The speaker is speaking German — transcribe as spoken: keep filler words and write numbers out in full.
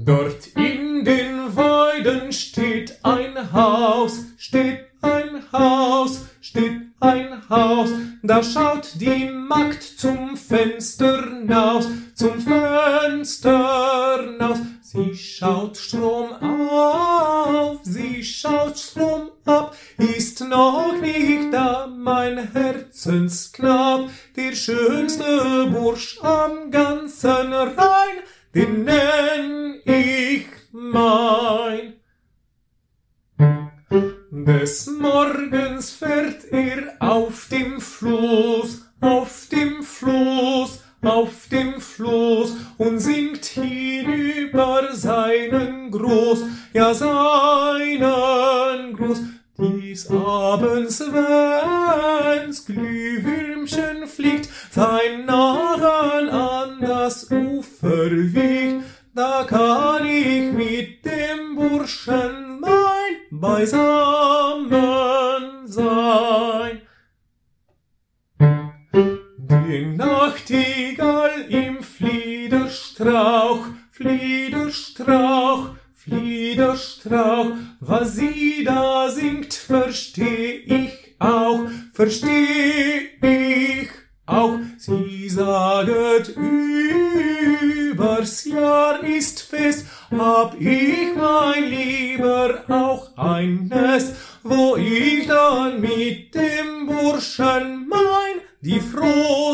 Dort in den Weiden steht ein Haus, steht ein Haus, steht ein Haus. Da schaut die Magd zum Fenster naus, zum Fenster naus. Sie schaut Strom auf, sie schaut Strom ab, ist noch nicht da mein Herzensknapp, der schönste Bursch am ganzen Rhein, den nenn ich mein. Des Morgens fährt er auf dem Floß, auf dem Floß, auf dem Floß und singt hinüber seinen Gruß, ja seinen Gruß. Dies Abends, wenn's Glühwürmchen fliegt, sein Narren an das Ufer wiegt, da kann ich mit dem Burschen mein beisammen sein. Die Nachtigall im Fliederstrauch, Fliederstrauch, Fliederstrauch, was sie da singt, versteh ich auch, versteh ich auch. Sie saget, übers Jahr ist Fest, hab ich, mein Lieber, auch ein Nest, wo ich dann mit dem Burschen mein die froh